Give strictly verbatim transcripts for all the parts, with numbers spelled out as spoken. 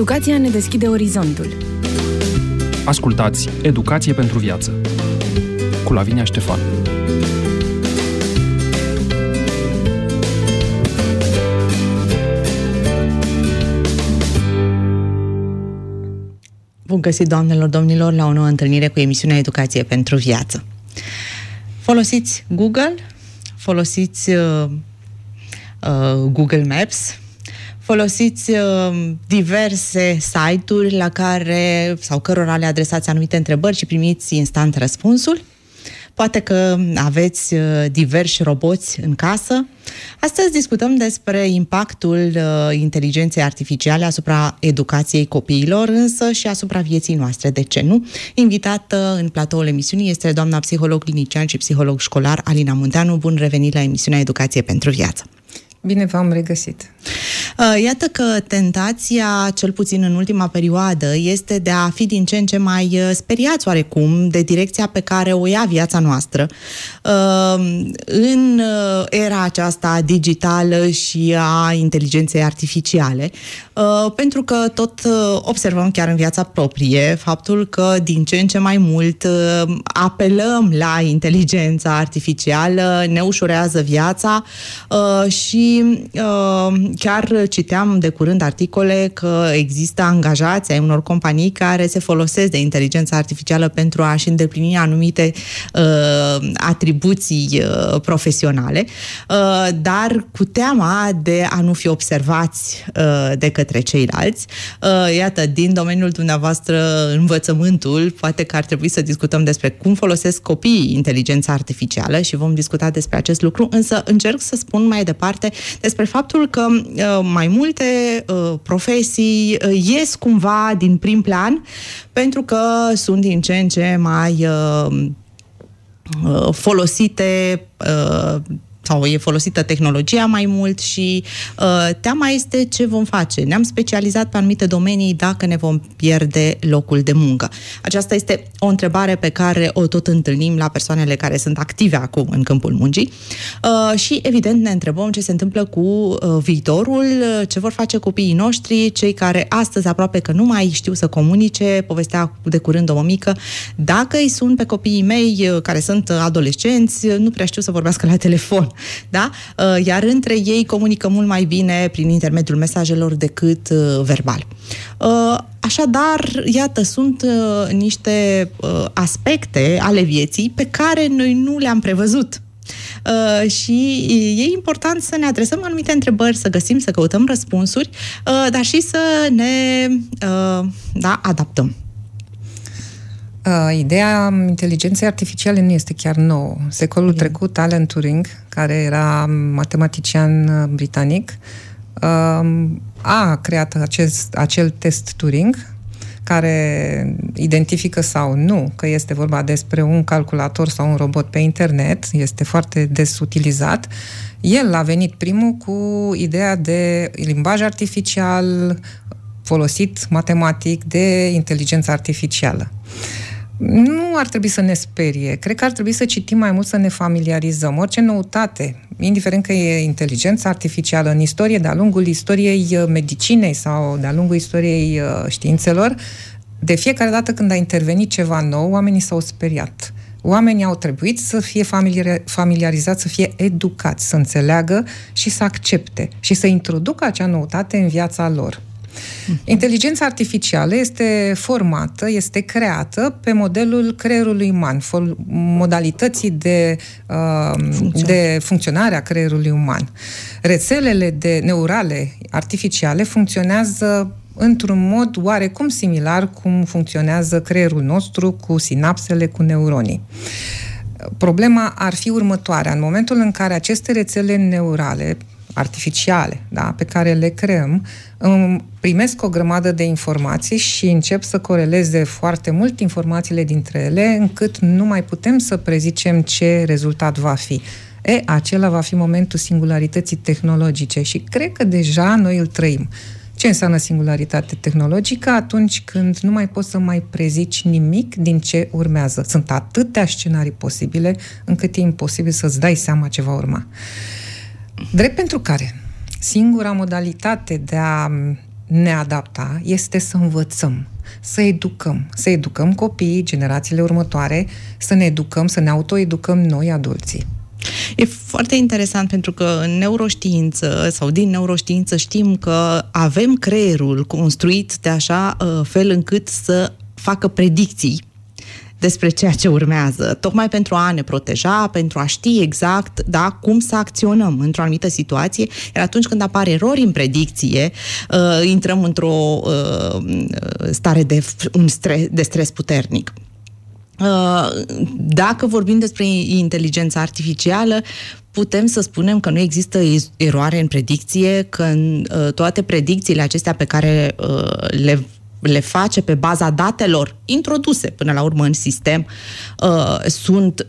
Educația ne deschide orizontul. Ascultați Educație pentru viață cu Lavinia Ștefan. Bun găsit, doamnelor, domnilor, la o nouă întâlnire cu emisiunea Educație pentru viață. Folosiți Google, folosiți uh, uh, Google Maps, folosiți uh, diverse site-uri la care sau cărora le adresați anumite întrebări și primiți instant răspunsul. Poate că aveți uh, diversi roboți în casă. Astăzi discutăm despre impactul uh, inteligenței artificiale asupra educației copiilor, însă și asupra vieții noastre. De ce nu? Invitată în platoul emisiunii este doamna psiholog clinician și psiholog școlar Alina Munteanu. Bun revenit la emisiunea Educație pentru viață. Bine v-am regăsit. Iată că tentația, cel puțin în ultima perioadă, este de a fi din ce în ce mai speriați oarecum de direcția pe care o ia viața noastră în era aceasta digitală și a inteligenței artificiale, pentru că tot observăm chiar în viața proprie faptul că din ce în ce mai mult apelăm la inteligența artificială, ne ușurează viața și chiar citeam de curând articole că există angajați ai unor companii care se folosesc de inteligența artificială pentru a-și îndeplini anumite uh, atribuții uh, profesionale, uh, dar cu teama de a nu fi observați uh, de către ceilalți. Uh, iată, din domeniul dumneavoastră, învățământul, poate că ar trebui să discutăm despre cum folosesc copiii inteligența artificială și vom discuta despre acest lucru, însă încerc să spun mai departe despre faptul că uh, mai multe uh, profesii uh, ies cumva din prim plan pentru că sunt din ce în ce mai uh, uh, folosite uh, sau e folosită tehnologia mai mult și uh, teama este ce vom face. Ne-am specializat pe anumite domenii dacă ne vom pierde locul de muncă. Aceasta este o întrebare pe care o tot întâlnim la persoanele care sunt active acum în câmpul muncii uh, și evident ne întrebăm ce se întâmplă cu uh, viitorul, ce vor face copiii noștri, cei care astăzi aproape că nu mai știu să comunice, povestea de curând o mămică, dacă îi sun pe copiii mei uh, care sunt adolescenți, nu prea știu să vorbească la telefon. Da? Iar între ei comunică mult mai bine prin intermediul mesajelor decât verbal. Așadar, iată, sunt niște aspecte ale vieții pe care noi nu le-am prevăzut. Și e important să ne adresăm anumite întrebări, să găsim, să căutăm răspunsuri, dar și să ne da, adaptăm. Uh, ideea inteligenței artificiale nu este chiar nouă. Secolul Bine. trecut, Alan Turing, care era matematician britanic, uh, a creat acest, acel test Turing, care identifică sau nu că este vorba despre un calculator sau un robot pe internet, este foarte des utilizat. El a venit primul cu ideea de limbaj artificial folosit matematic de inteligență artificială. Nu ar trebui să ne sperie. Cred că ar trebui să citim mai mult, să ne familiarizăm. Orice noutate, indiferent că e inteligența artificială în istorie, de-a lungul istoriei medicinei sau de-a lungul istoriei științelor, de fiecare dată când a intervenit ceva nou, oamenii s-au speriat. Oamenii au trebuit să fie familiarizați, să fie educați, să înțeleagă și să accepte și să introducă acea noutate în viața lor. Inteligența artificială este formată, este creată pe modelul creierului uman, modalității de, uh, de funcționare a creierului uman. Rețelele de neurale artificiale funcționează într-un mod oarecum similar cum funcționează creierul nostru cu sinapsele, cu neuronii. Problema ar fi următoarea. În momentul în care aceste rețele neurale artificiale, da, pe care le creăm, primesc o grămadă de informații și încep să coreleze foarte mult informațiile dintre ele, încât nu mai putem să prezicem ce rezultat va fi. E, acela va fi momentul singularității tehnologice și cred că deja noi îl trăim. Ce înseamnă singularitate tehnologică? Atunci când nu mai poți să mai prezici nimic din ce urmează. Sunt atâtea scenarii posibile, încât e imposibil să-ți dai seama ce va urma. Drept pentru care singura modalitate de a ne adapta este să învățăm, să educăm, să educăm copiii, generațiile următoare, să ne educăm, să ne autoeducăm noi, adulții. E foarte interesant pentru că în neuroștiință sau din neuroștiință știm că avem creierul construit de așa fel încât să facă predicții despre ceea ce urmează, tocmai pentru a ne proteja, pentru a ști exact, da, cum să acționăm într-o anumită situație, iar atunci când apar erori în predicție, uh, intrăm într-o uh, stare de, un stres, de stres puternic. Dacă vorbim despre inteligența artificială, putem să spunem că nu există eroare în predicție, că în toate predicțiile acestea pe care le, le face pe baza datelor introduse până la urmă în sistem sunt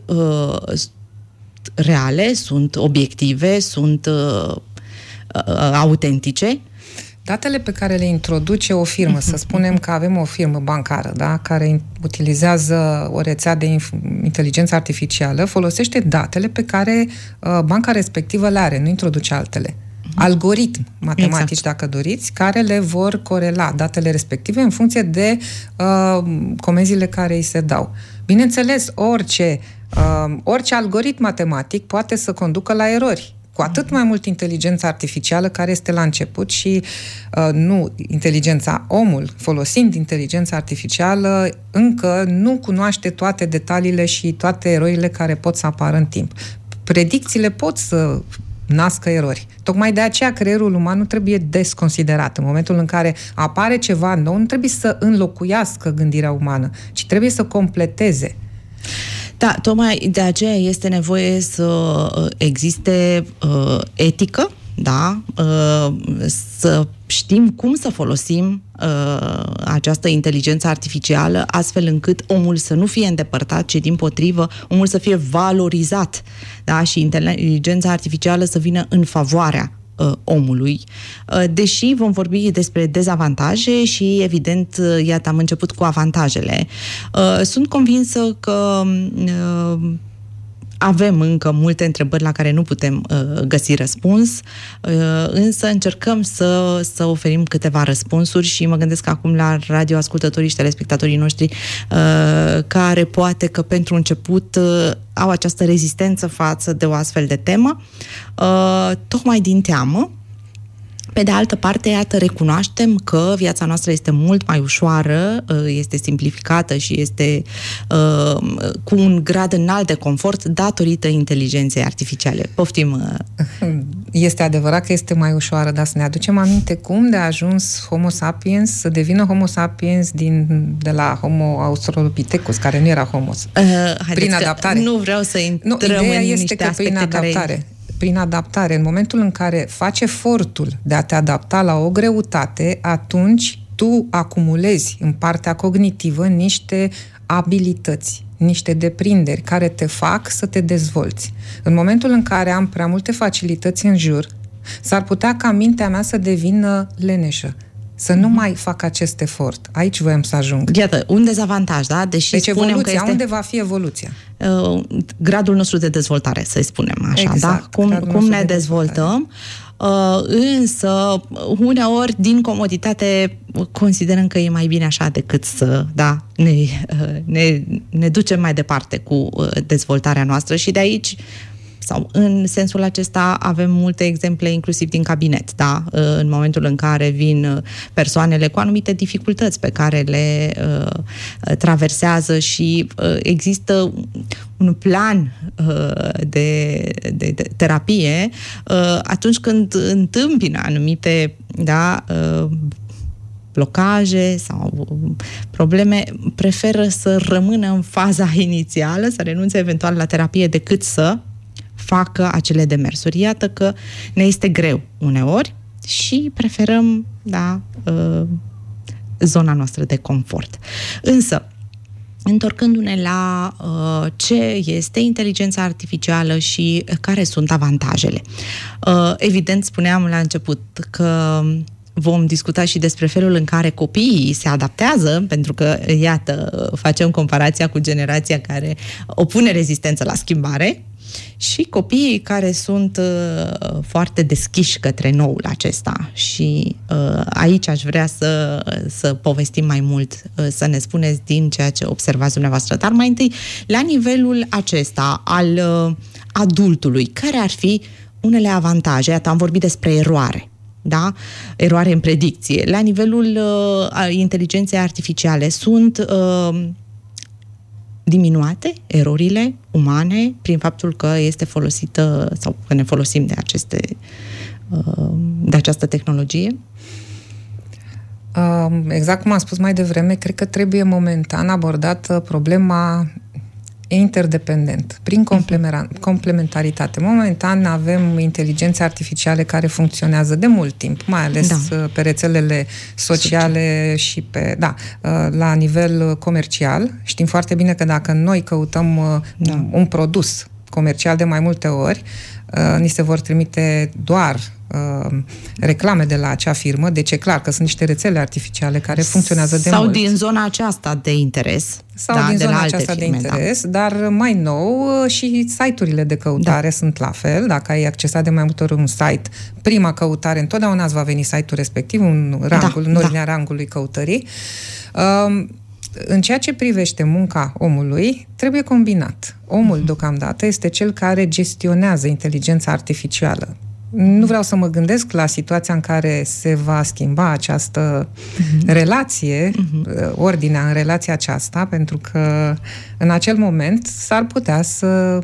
reale, sunt obiective, sunt autentice. Datele pe care le introduce o firmă, să spunem că avem o firmă bancară, da, care utilizează o rețea de inteligență artificială, folosește datele pe care uh, banca respectivă le are, nu introduce altele. Algoritmi matematici, exact, dacă doriți, care le vor corela datele respective în funcție de uh, comenzile care îi se dau. Bineînțeles, orice, uh, orice algoritm matematic poate să conducă la erori. Cu atât mai mult inteligența artificială care este la început și uh, nu inteligența, omul, folosind inteligența artificială, încă nu cunoaște toate detaliile și toate erorile care pot să apară în timp. Predicțiile pot să nască erori. Tocmai de aceea creierul uman nu trebuie desconsiderat. În momentul în care apare ceva nou, nu trebuie să înlocuiască gândirea umană, ci trebuie să completeze. Da, tocmai de aceea este nevoie să existe uh, etică, da? Uh, să știm cum să folosim uh, această inteligență artificială astfel încât omul să nu fie îndepărtat, ci dimpotrivă omul să fie valorizat, da? Și inteligența artificială să vină în favoarea omului, deși vom vorbi despre dezavantaje și, evident, iată, am început cu avantajele. Sunt convinsă că avem încă multe întrebări la care nu putem uh, găsi răspuns, uh, însă încercăm să, să oferim câteva răspunsuri și mă gândesc acum la radioascultătorii și telespectatorii noștri uh, care poate că pentru început uh, au această rezistență față de o astfel de temă, uh, tocmai din teamă. Pe de altă parte, iată, recunoaștem că viața noastră este mult mai ușoară, este simplificată și este uh, cu un grad înalt de confort datorită inteligenței artificiale. Poftim! Este adevărat că este mai ușoară, dar să ne aducem aminte cum de a ajuns Homo sapiens să devină Homo sapiens din, de la Homo australopithecus, care nu era Homo. Uh, prin adaptare. Nu vreau să intrăm nu, ideea în este niște că prin adaptare. Care... prin adaptare, în momentul în care faci efortul de a te adapta la o greutate, atunci tu acumulezi în partea cognitivă niște abilități, niște deprinderi care te fac să te dezvolți. În momentul în care am prea multe facilități în jur, s-ar putea ca mintea mea să devină leneșă, să nu mai fac acest efort. Aici voiam să ajung. Iată, un dezavantaj, da? Deși deci spunem evoluția, că este... unde va fi evoluția? Uh, gradul nostru de dezvoltare, să-i spunem așa, exact, da? Cum, cum ne de dezvoltăm. Uh, însă, uneori, din comoditate, considerăm că e mai bine așa decât să, da, ne, uh, ne, ne ducem mai departe cu uh, dezvoltarea noastră și de aici sau în sensul acesta avem multe exemple inclusiv din cabinet, da? În momentul în care vin persoanele cu anumite dificultăți pe care le uh, traversează și uh, există un plan uh, de, de, de terapie, uh, atunci când întâmpină anumite, da, uh, blocaje sau probleme, preferă să rămână în faza inițială, să renunțe eventual la terapie decât să facă acele demersuri. Iată că ne este greu uneori și preferăm, da, zona noastră de confort. Însă, întorcându-ne la uh, ce este inteligența artificială și care sunt avantajele. Uh, evident, spuneam la început că vom discuta și despre felul în care copiii se adaptează, pentru că, iată, facem comparația cu generația care opune rezistență la schimbare, și copiii care sunt uh, foarte deschiși către noul acesta. Și uh, aici aș vrea să, să povestim mai mult, uh, să ne spuneți din ceea ce observați dumneavoastră. Dar mai întâi, la nivelul acesta al uh, adultului, care ar fi unele avantaje? Iată, am vorbit despre eroare. Da? Eroare în predicție. La nivelul uh, inteligenței artificiale sunt uh, diminuate erorile umane prin faptul că este folosită sau că ne folosim de aceste uh, de această tehnologie? Uh, exact cum am spus mai devreme, cred că trebuie momentan abordată problema interdependent, prin complementaritate. Momentan avem inteligențe artificiale care funcționează de mult timp, mai ales da. pe rețelele sociale Social. și pe, da, la nivel comercial. Știm foarte bine că dacă noi căutăm da. un produs comercial de mai multe ori, ni se vor trimite doar reclame de la acea firmă, deci e clar că sunt niște rețele artificiale care funcționează de sau mult. Sau din zona aceasta de interes. Sau da, din de zona la aceasta firme, de interes, da. dar mai nou și site-urile de căutare da. sunt la fel. Dacă ai accesat de mai multe ori un site, prima căutare, întotdeauna îți va veni site-ul respectiv, un rangul, da, în ordinea da. rangului căutării. Um, În ceea ce privește munca omului, trebuie combinat. Omul, uh-huh. deocamdată, este cel care gestionează inteligența artificială. Nu vreau să mă gândesc la situația în care se va schimba această uh-huh. relație, uh-huh. ordinea în relația aceasta, pentru că în acel moment s-ar putea să,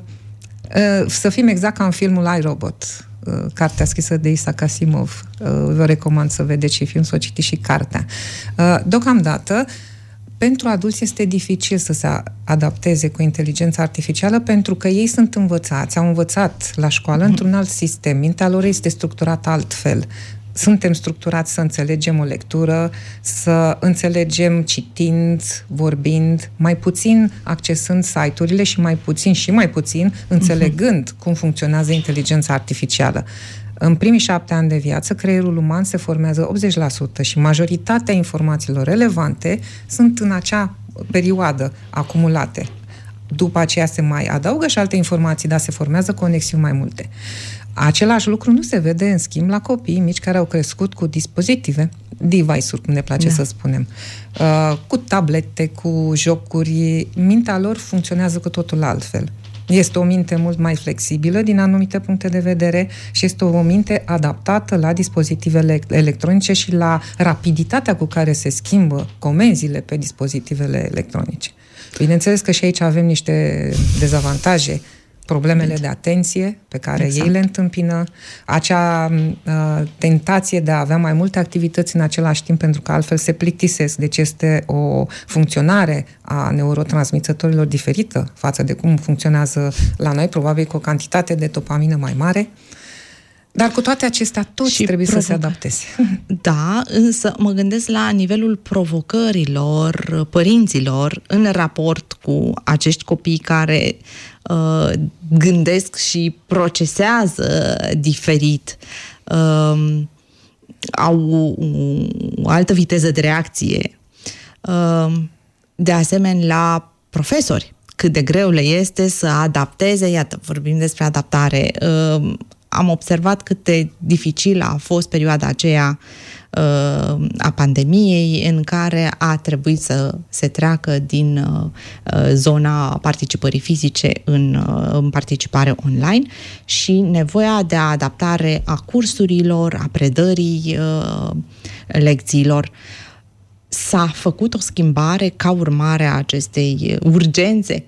să fim exact ca în filmul iRobot, cartea scrisă de Isaac Asimov. Vă recomand să vedeți și film, să o citiți și cartea. Deocamdată, pentru adulți este dificil să se adapteze cu inteligența artificială pentru că ei sunt învățați, au învățat la școală mm-hmm. într-un alt sistem. Mintea lor este structurată altfel. Suntem structurați să înțelegem o lectură, să înțelegem citind, vorbind, mai puțin accesând site-urile și mai puțin și mai puțin înțelegând mm-hmm. cum funcționează inteligența artificială. În primii șapte ani de viață, creierul uman se formează optzeci la sută și majoritatea informațiilor relevante sunt în acea perioadă acumulate. După aceea se mai adaugă și alte informații, dar se formează conexiuni mai multe. Același lucru nu se vede, în schimb, la copiii mici care au crescut cu dispozitive, device-uri, cum ne place da. să spunem, cu tablete, cu jocuri. Mintea lor funcționează cu totul altfel. Este o minte mult mai flexibilă din anumite puncte de vedere și este o minte adaptată la dispozitivele electronice și la rapiditatea cu care se schimbă comenzile pe dispozitivele electronice. Bineînțeles că și aici avem niște dezavantaje, problemele de atenție pe care exact. ei le întâmpină, acea uh, tentație de a avea mai multe activități în același timp pentru că altfel se plictisesc. Deci este o funcționare a neurotransmițătorilor diferită față de cum funcționează la noi, probabil cu o cantitate de dopamină mai mare. Dar cu toate acestea, toți și trebuie provo- să se adapteze. Da, însă mă gândesc la nivelul provocărilor părinților în raport cu acești copii care uh, gândesc și procesează diferit, uh, au o altă viteză de reacție. Uh, de asemenea, la profesori, cât de greu le este să adapteze, iată, vorbim despre adaptare, uh, am observat cât de dificilă a fost perioada aceea uh, a pandemiei, în care a trebuit să se treacă din uh, zona participării fizice în, uh, în participare online și nevoia de adaptare a cursurilor, a predării uh, lecțiilor. S-a făcut o schimbare ca urmare a acestei urgențe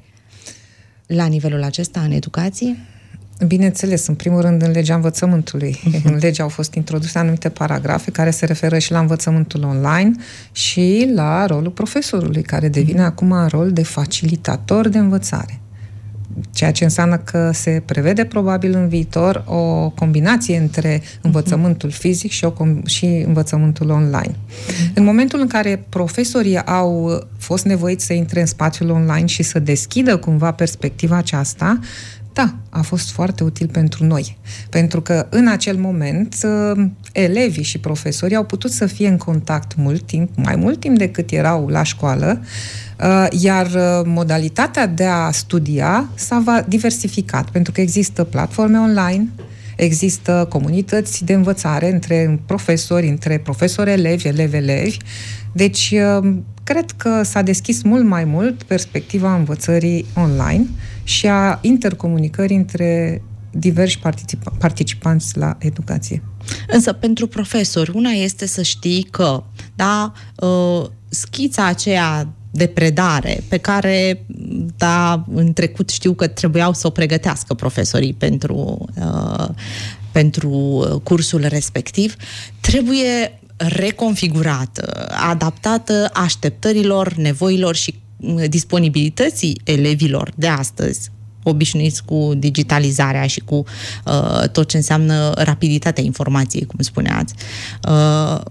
la nivelul acesta în educație? Bineînțeles, în primul rând în legea învățământului. Uh-huh. În lege au fost introduse anumite paragrafe care se referă și la învățământul online și la rolul profesorului, care devine uh-huh. acum rol de facilitator de învățare. Ceea ce înseamnă că se prevede probabil în viitor o combinație între învățământul fizic și, o, și învățământul online. Uh-huh. În momentul în care profesorii au fost nevoiți să intre în spațiul online și să deschidă cumva perspectiva aceasta, Da, a fost foarte util pentru noi. Pentru că în acel moment elevii și profesorii au putut să fie în contact mult timp, mai mult timp decât erau la școală, iar modalitatea de a studia s-a diversificat, pentru că există platforme online, există comunități de învățare între profesori, între profesori-elevi, elevi-elevi. Deci, cred că s-a deschis mult mai mult perspectiva învățării online și a intercomunicării între diversi participa- participanți la educație. Însă, pentru profesori, una este să știi că, da, schița aceea de predare pe care, da, în trecut știu că trebuiau să o pregătească profesorii pentru, uh, pentru cursul respectiv, trebuie reconfigurată, adaptată așteptărilor, nevoilor și disponibilității elevilor de astăzi, obișnuiți cu digitalizarea și cu uh, tot ce înseamnă rapiditatea informației, cum spuneați. Uh,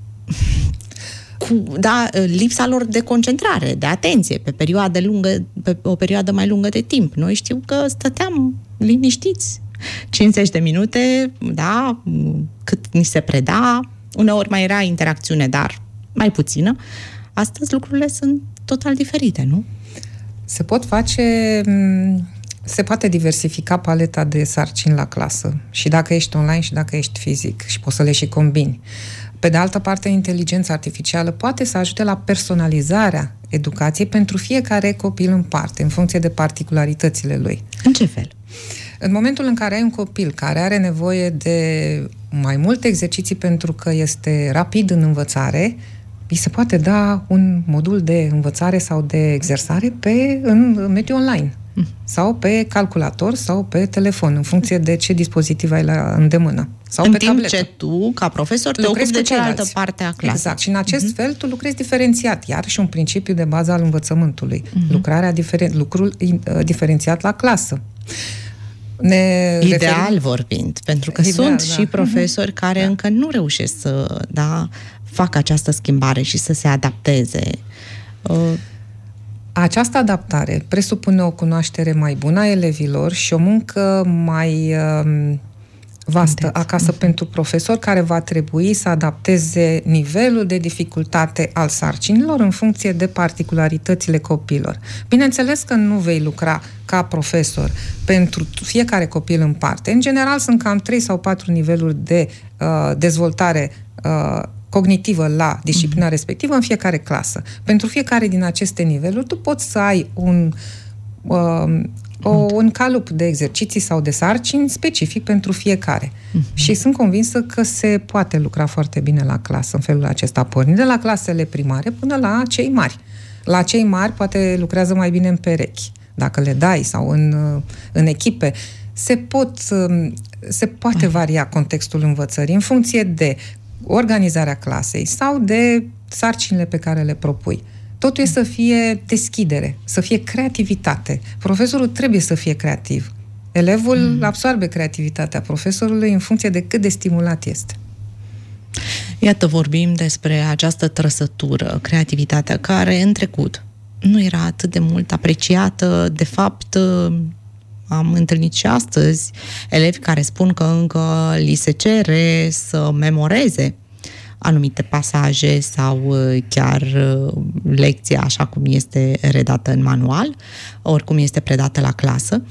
cu, da, lipsa lor de concentrare, de atenție, pe perioadă lungă, pe o perioadă mai lungă de timp. Noi știu că stăteam liniștiți cincizeci de minute, da, cât ni se preda, uneori mai era interacțiune, dar mai puțină. Astăzi lucrurile sunt total diferite, nu? Se pot face, se poate diversifica paleta de sarcini la clasă, și dacă ești online și dacă ești fizic, și poți să le și combini. Pe de altă parte, inteligența artificială poate să ajute la personalizarea educației pentru fiecare copil în parte, în funcție de particularitățile lui. În ce fel? În momentul în care ai un copil care are nevoie de mai multe exerciții pentru că este rapid în învățare, îi se poate da un modul de învățare sau de exersare pe, în mediul online. Sau pe calculator sau pe telefon, în funcție de ce dispozitiv ai la îndemână. Sau în pe timp tabletă. ce tu, ca profesor, te ocupi de cealaltă parte a clasei. Exact. Și în acest uh-huh. fel tu lucrezi diferențiat. Iar și un principiu de bază al învățământului. Uh-huh. Lucrarea diferen- lucrul uh, diferențiat la clasă. Ne Ideal referim... vorbind, pentru că Ideal, sunt da. și profesori care da. încă nu reușesc să, da, facă această schimbare și să se adapteze. Uh, Această adaptare presupune o cunoaștere mai bună a elevilor și o muncă mai uh, vastă Inteț. acasă uh-huh. pentru profesor, care va trebui să adapteze nivelul de dificultate al sarcinilor în funcție de particularitățile copilor. Bineînțeles că nu vei lucra ca profesor pentru fiecare copil în parte. În general sunt cam trei sau patru niveluri de uh, dezvoltare uh, cognitivă la disciplina mm-hmm. respectivă în fiecare clasă. Pentru fiecare din aceste niveluri tu poți să ai un, uh, o, un calup de exerciții sau de sarcini specific pentru fiecare. Mm-hmm. Și sunt convinsă că se poate lucra foarte bine la clasă în felul acesta, pornind de la clasele primare până la cei mari. La cei mari poate lucrează mai bine în perechi, dacă le dai, sau în, în echipe. Se, pot, se poate varia contextul învățării în funcție de organizarea clasei sau de sarcinile pe care le propui. Totul e să fie deschidere, să fie creativitate. Profesorul trebuie să fie creativ. Elevul mm. absorbe creativitatea profesorului în funcție de cât de stimulat este. Iată, vorbim despre această trăsătură, creativitatea, care în trecut nu era atât de mult apreciată. De fapt, am întâlnit și astăzi elevi care spun că încă li se cere să memoreze anumite pasaje sau chiar lecția așa cum este redată în manual, oricum este predată la clasă.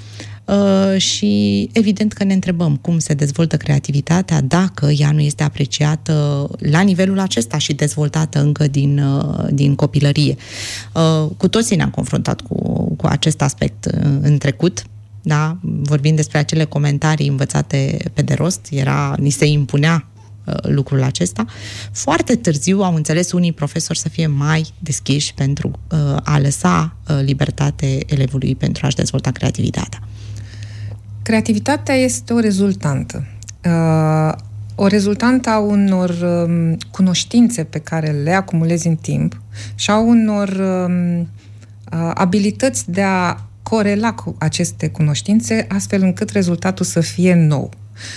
Și evident că ne întrebăm cum se dezvoltă creativitatea dacă ea nu este apreciată la nivelul acesta și dezvoltată încă din, din copilărie. Cu toții ne-am confruntat cu, cu acest aspect în trecut. Da? Vorbind despre acele comentarii învățate pe de rost, era, ni se impunea uh, lucrul acesta. Foarte târziu au înțeles unii profesori să fie mai deschiși pentru uh, a lăsa uh, libertate elevului pentru a-și dezvolta creativitatea. Creativitatea este o rezultantă. Uh, o rezultantă a unor um, cunoștințe pe care le acumulezi în timp și a unor um, uh, abilități de a corela cu aceste cunoștințe, astfel încât rezultatul să fie nou.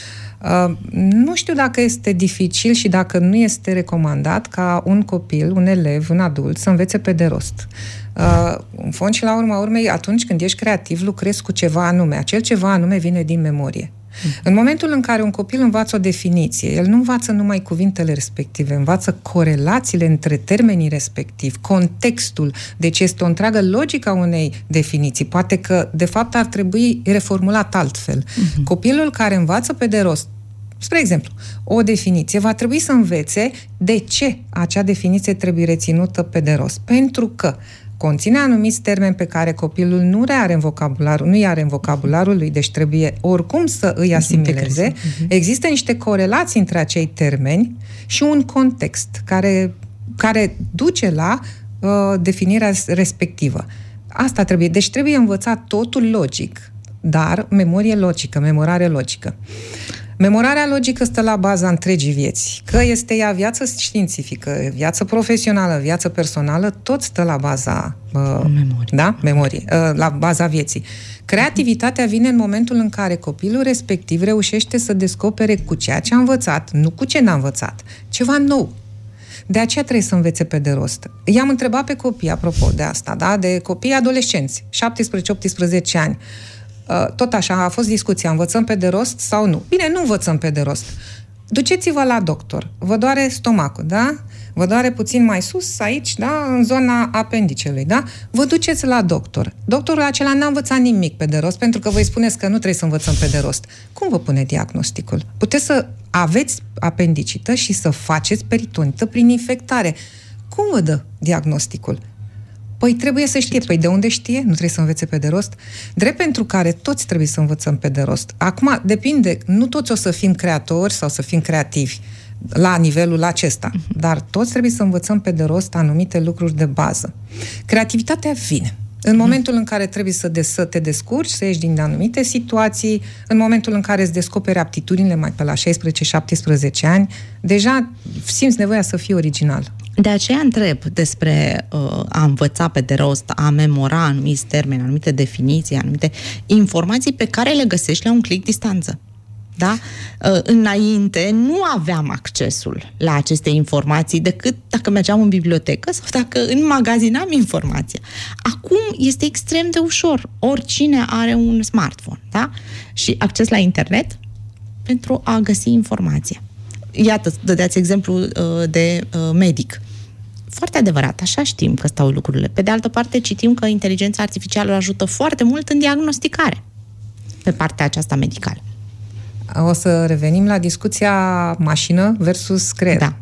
Uh, nu știu dacă este dificil și dacă nu este recomandat ca un copil, un elev, un adult să învețe pe de rost. Uh, în fond și la urma urmei, atunci când ești creativ, lucrezi cu ceva anume. Acel ceva anume vine din memorie. În momentul în care un copil învață o definiție, el nu învață numai cuvintele respective, învață corelațiile între termenii respectivi, contextul, deci este o întreagă logică a unei definiții. Poate că, de fapt, ar trebui reformulat altfel. Uh-huh. Copilul care învață pe de rost, spre exemplu, o definiție, va trebui să învețe de ce acea definiție trebuie reținută pe de rost. Pentru că conține anumiți termeni pe care copilul nu le are în vocabularul, nu i-are în vocabularul lui, deci trebuie oricum să îi asimileze. Uh-huh. Există niște corelații între acei termeni și un context care, care duce la uh, definirea respectivă. Asta trebuie. Deci trebuie învățat totul logic, dar memorie logică, memorare logică. Memorarea logică stă la baza întregii vieți. Că este ea viață științifică, viață profesională, viață personală, tot stă la baza uh, memorie. Da? Memorie, uh, la baza vieții. Creativitatea vine în momentul în care copilul respectiv reușește să descopere cu ceea ce a învățat, nu cu ce n-a învățat, ceva nou. De aceea trebuie să învețe pe de rost. I-am întrebat pe copii, apropo de asta, da? De copii adolescenți, șaptesprezece optsprezece ani. Tot așa, a fost discuția, învățăm pe de rost sau nu? Bine, nu învățăm pe de rost. Duceți-vă la doctor. Vă doare stomacul, da? Vă doare puțin mai sus, aici, da? În zona apendicelui, da? Vă duceți la doctor. Doctorul acela n-a învățat nimic pe de rost, pentru că voi spuneți că nu trebuie să învățăm pe de rost. Cum vă pune diagnosticul? Puteți să aveți apendicită și să faceți peritonită prin infectare. Cum vă dă diagnosticul? Păi trebuie să știe. Păi de unde știe? Nu trebuie să învețe pe de rost? Drept pentru care toți trebuie să învățăm pe de rost. Acum, depinde, nu toți o să fim creatori sau să fim creativi la nivelul acesta, uh-huh. dar toți trebuie să învățăm pe de rost anumite lucruri de bază. Creativitatea vine. În momentul în care trebuie să, de, să te descurci, să ieși din anumite situații, în momentul în care îți descoperi aptitudinile mai pe la șaisprezece șaptesprezece ani, deja simți nevoia să fii original. De aceea întreb despre uh, a învăța pe de rost, a memora anumiți termeni, anumite definiții, anumite informații pe care le găsești la un click distanță. Da? Uh, înainte nu aveam accesul la aceste informații decât dacă mergeam în bibliotecă sau dacă înmagazinam informația. Acum este extrem de ușor. Oricine are un smartphone, da? Și acces la internet pentru a găsi informația. Iată, dădeați exemplu uh, de uh, medic. Foarte adevărat, așa știm că stau lucrurile. Pe de altă parte, citim că inteligența artificială ajută foarte mult în diagnosticare pe partea aceasta medicală. O să revenim la discuția mașină versus creier. Da.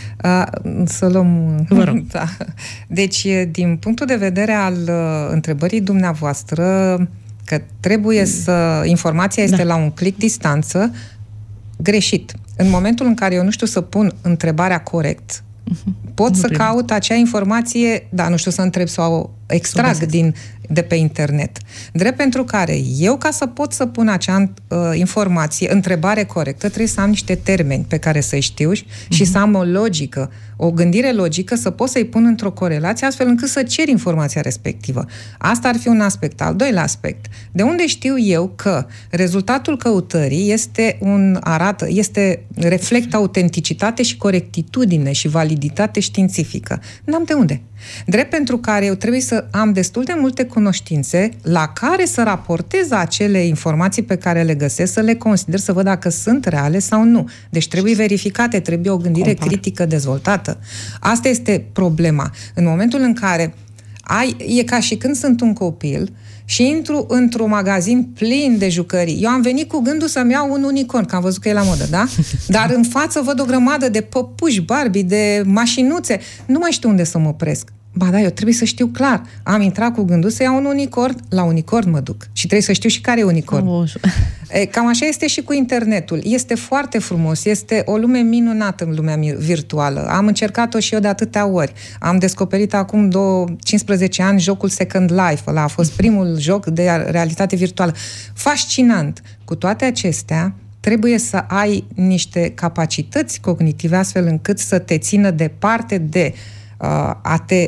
Uh, să luăm... Vă rog. Da. Deci, din punctul de vedere al uh, întrebării dumneavoastră, că trebuie să... Informația este da. la un click distanță, greșit. În momentul în care eu nu știu să pun întrebarea corect, uh-huh. pot nu să primim. caut acea informație, da, nu știu să întreb sau o extrag din, de pe internet. Drept pentru care eu, ca să pot să pun acea uh, informație, întrebare corectă, trebuie să am niște termeni pe care să-i știu uh-huh. și să am o logică, o gândire logică, să pot să-i pun într-o corelație astfel încât să cer informația respectivă. Asta ar fi un aspect. Al doilea aspect. De unde știu eu că rezultatul căutării este un arată, este reflectă autenticitate și corectitudine și validitate științifică? N-am de unde. Drept pentru care eu trebuie să am destul de multe cunoștințe la care să raportez acele informații pe care le găsesc, să le consider, să văd dacă sunt reale sau nu. Deci trebuie verificate, trebuie o gândire Compar. critică dezvoltată. Asta este problema. În momentul în care ai, e ca și când sunt un copil și intru într-un magazin plin de jucării. Eu am venit cu gândul să-mi iau un unicorn, că am văzut că e la modă, da? Dar în față văd o grămadă de păpuși, Barbie, de mașinuțe. Nu mai știu unde să mă opresc. Ba da, eu trebuie să știu clar. Am intrat cu gândul să iau un unicorn, la unicorn mă duc. Și trebuie să știu și care e unicorn. Oh. E, cam așa este și cu internetul. Este foarte frumos, este o lume minunată în lumea virtuală. Am încercat-o și eu de atâtea ori. Am descoperit acum două, cincisprezece ani jocul Second Life. Ăla a fost primul joc de realitate virtuală. Fascinant! Cu toate acestea, trebuie să ai niște capacități cognitive astfel încât să te țină departe de uh, a te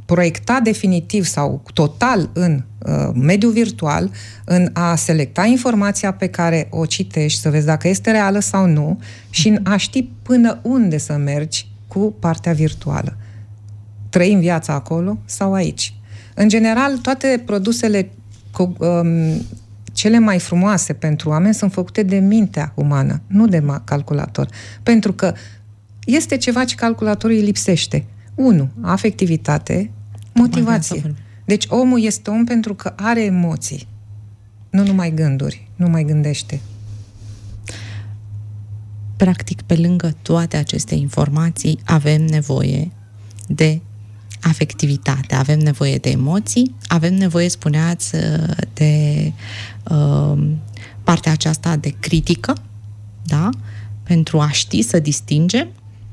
proiecta definitiv sau total în uh, mediul virtual, în a selecta informația pe care o citești, să vezi dacă este reală sau nu, și în a ști până unde să mergi cu partea virtuală. Trăim viața acolo sau aici. În general, toate produsele cu, um, cele mai frumoase pentru oameni sunt făcute de mintea umană, nu de calculator. Pentru că este ceva ce calculatorul îi lipsește. Unu, afectivitate, motivație. Deci omul este om pentru că are emoții, nu numai gânduri, nu mai gândește. Practic, pe lângă toate aceste informații, avem nevoie de afectivitate, avem nevoie de emoții, avem nevoie, spuneați, de uh, partea aceasta de critică, da? Pentru a ști să distingem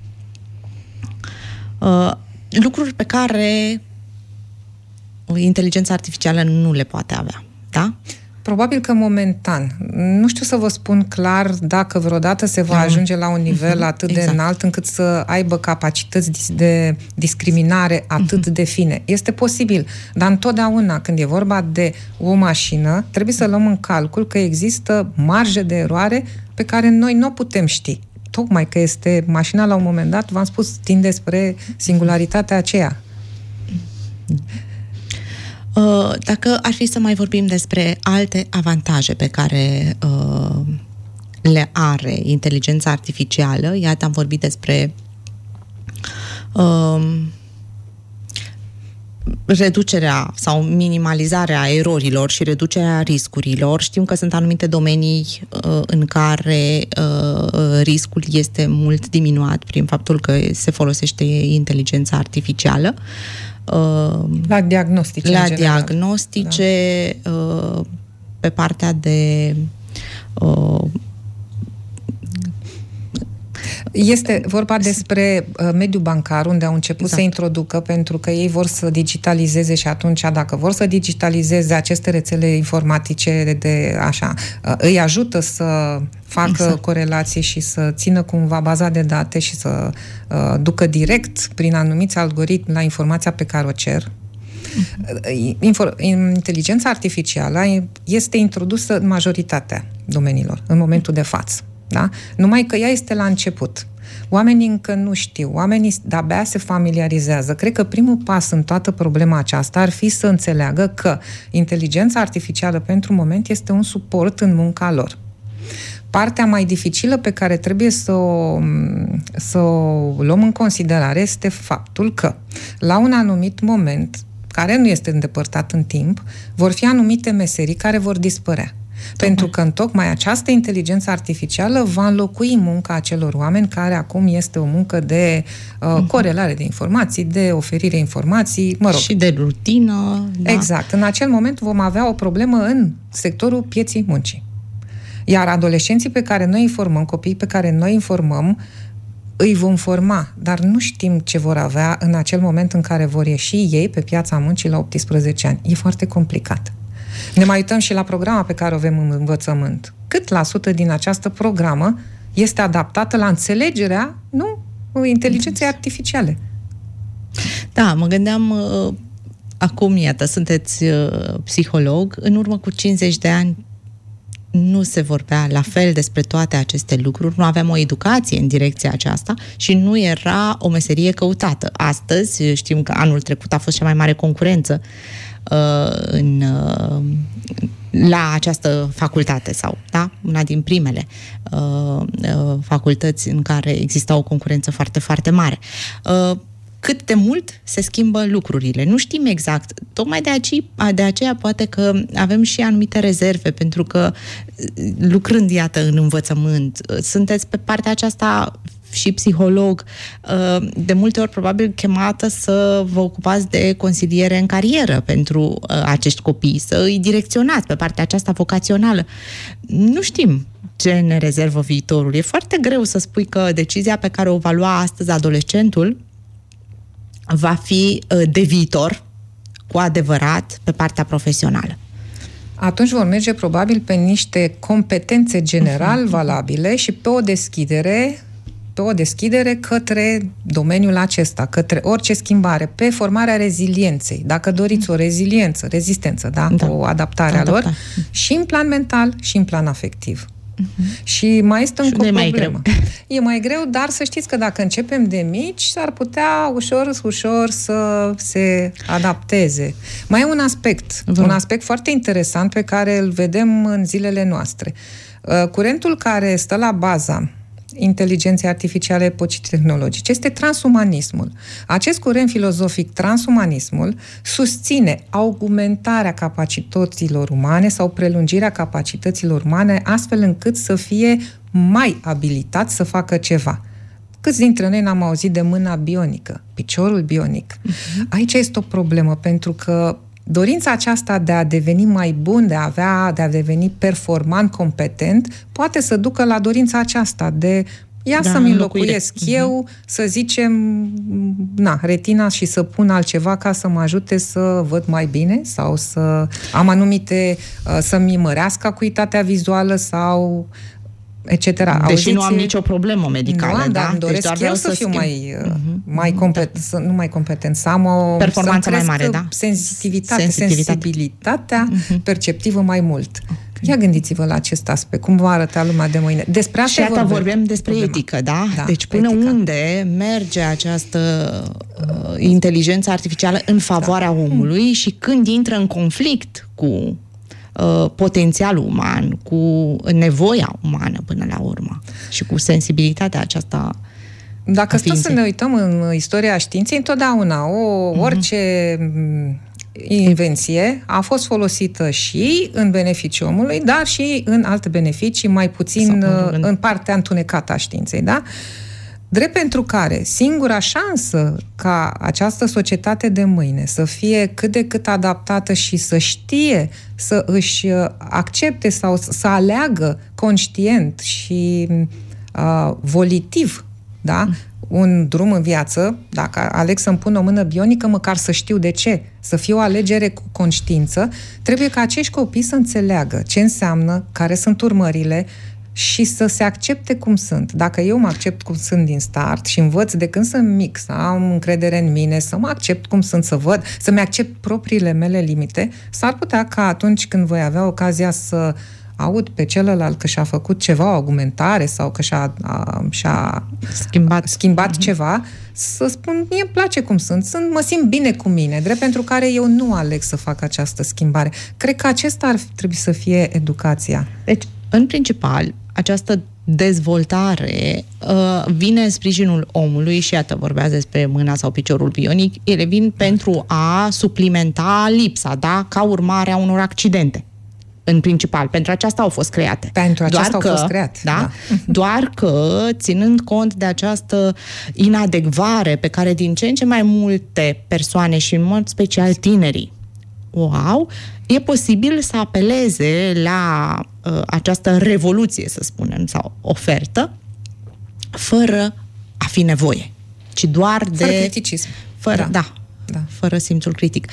uh, lucruri pe care inteligența artificială nu le poate avea, da? Probabil că momentan. Nu știu să vă spun clar dacă vreodată se va ajunge la un nivel atât exact. de înalt încât să aibă capacități de discriminare atât de fine. Este posibil, dar întotdeauna când e vorba de o mașină, trebuie să luăm în calcul că există marje de eroare pe care noi nu o putem ști. Tocmai că este mașina la un moment dat, v-am spus, tinde spre singularitatea aceea. Dacă ar fi să mai vorbim despre alte avantaje pe care uh, le are inteligența artificială, iată, am vorbit despre uh, reducerea sau minimalizarea erorilor și reducerea riscurilor. Știm că sunt anumite domenii uh, în care uh, riscul este mult diminuat prin faptul că se folosește inteligența artificială. La diagnostice. La diagnostice, da. Pe partea de Este vorba despre uh, mediul bancar, unde au început exact. să introducă, pentru că ei vor să digitalizeze și atunci, dacă vor să digitalizeze aceste rețele informatice, de așa, uh, îi ajută să facă exact. corelații și să țină cumva baza de date și să uh, ducă direct, prin anumiți algoritmi, la informația pe care o cer. Uh-huh. Inteligența artificială este introdusă în majoritatea domeniilor, în momentul de față. Da? Numai că ea este la început. Oamenii încă nu știu, oamenii de-abia se familiarizează. Cred că primul pas în toată problema aceasta ar fi să înțeleagă că inteligența artificială pentru moment este un suport în munca lor. Partea mai dificilă pe care trebuie să o, să o luăm în considerare este faptul că la un anumit moment, care nu este îndepărtat în timp, vor fi anumite meserii care vor dispărea. Pentru că întocmai această inteligență artificială va înlocui munca acelor oameni care acum este o muncă de uh, corelare de informații, de oferire informații, mă rog. Și de rutină. Da. Exact. În acel moment vom avea o problemă în sectorul pieții muncii. Iar adolescenții pe care noi îi formăm, copiii pe care noi îi formăm, îi vom forma, dar nu știm ce vor avea în acel moment în care vor ieși ei pe piața muncii la optsprezece ani. E foarte complicat. Ne mai uităm și la programa pe care o avem în învățământ. Cât la sută din această programă este adaptată la înțelegerea, nu, inteligenței artificiale? Da, mă gândeam, uh, acum, iată, sunteți uh, psiholog, în urmă cu cincizeci de ani nu se vorbea la fel despre toate aceste lucruri, nu aveam o educație în direcția aceasta și nu era o meserie căutată. Astăzi, știm că anul trecut a fost cea mai mare concurență În, la această facultate sau, da? Una din primele uh, facultăți în care exista o concurență foarte, foarte mare. Uh, cât de mult se schimbă lucrurile. Nu știm exact. Tocmai de aceea, de aceea poate că avem și anumite rezerve, pentru că lucrând, iată, în învățământ, sunteți pe partea aceasta și psiholog, de multe ori probabil chemată să vă ocupați de consiliere în carieră pentru acești copii, să îi direcționați pe partea aceasta vocațională. Nu știm ce ne rezervă viitorul. E foarte greu să spui că decizia pe care o va lua astăzi adolescentul va fi de viitor, cu adevărat, pe partea profesională. Atunci vor merge probabil pe niște competențe general valabile și pe o deschidere pe o deschidere către domeniul acesta, către orice schimbare, pe formarea rezilienței. Dacă doriți o reziliență, rezistență, da? da. O adaptare a lor, și în plan mental, și în plan afectiv. Uh-huh. Și mai este încă o problemă. Mai e mai greu, dar să știți că dacă începem de mici, s-ar putea ușor, ușor să se adapteze. Mai e un aspect, uh-huh. un aspect foarte interesant pe care îl vedem în zilele noastre. Curentul care stă la baza inteligenței artificiale epocii tehnologice este transumanismul. Acest curent filozofic, transumanismul, susține augmentarea capacităților umane sau prelungirea capacităților umane astfel încât să fie mai abilitați să facă ceva. Câți dintre noi n-am auzit de mâna bionică, piciorul bionic? Uh-huh. Aici este o problemă, pentru că dorința aceasta de a deveni mai bun, de a avea, de a deveni performant, competent, poate să ducă la dorința aceasta de ia da, să-mi înlocuiesc eu, uh-huh. să zicem, na, retina și să pun altceva ca să mă ajute să văd mai bine sau să am anumite, să-mi mărească acuitatea vizuală sau et cetera. Deși Auziți, nu am nicio problemă medicală, nu, da? Dar îmi doresc deci eu să, să fiu mai, uh-huh. mai competent, să, nu mai competent, să am o performanță mai mare, da? Sensitivitate, Sensitivitate. sensibilitatea uh-huh. perceptivă mai mult. Okay. Ia gândiți-vă la acest aspect, cum va arăta lumea de mâine. Despre asta și vorbim, vorbim despre problema. etică, da? da Deci până etica. unde merge această uh, inteligență artificială în favoarea da. omului și când intră în conflict cu potențialul uman, cu nevoia umană până la urmă și cu sensibilitatea aceasta. Dacă stăm să ne uităm în istoria științei, întotdeauna o, uh-huh. orice invenție a fost folosită și în beneficiul omului, dar și în alte beneficii, mai puțin în, în partea întunecată a științei, da? Drept pentru care singura șansă ca această societate de mâine să fie cât de cât adaptată și să știe să își accepte sau să aleagă conștient și uh, volitiv, da? un drum în viață, dacă aleg să-mi pun o mână bionică, măcar să știu de ce, să fie o alegere cu conștiință, trebuie ca acești copii să înțeleagă ce înseamnă, care sunt urmările și să se accepte cum sunt. Dacă eu mă accept cum sunt din start și învăț de când sunt mic, să am încredere în mine, să mă accept cum sunt, să văd, să-mi accept propriile mele limite, s-ar putea ca atunci când voi avea ocazia să aud pe celălalt că și-a făcut ceva, o argumentare sau că și-a, a, și-a schimbat, schimbat uh-huh. ceva, să spun, mie îmi place cum sunt, sunt, mă simt bine cu mine, drept pentru care eu nu aleg să fac această schimbare. Cred că acesta ar trebui să fie educația. Deci, în principal, această dezvoltare uh, vine în sprijinul omului și iată, vorbeați despre mâna sau piciorul bionic, ele vin pentru a suplimenta lipsa, da? Ca urmare a unor accidente. În principal, pentru aceasta au fost create. Pentru aceasta doar au că, fost create. Da? da. Doar că, ținând cont de această inadecvare pe care din ce în ce mai multe persoane și în mod special tinerii o au, e posibil să apeleze la uh, această revoluție, să spunem, sau ofertă, fără a fi nevoie, ci doar de... Fără criticism. Fără, da. da. Da. Fără simțul critic.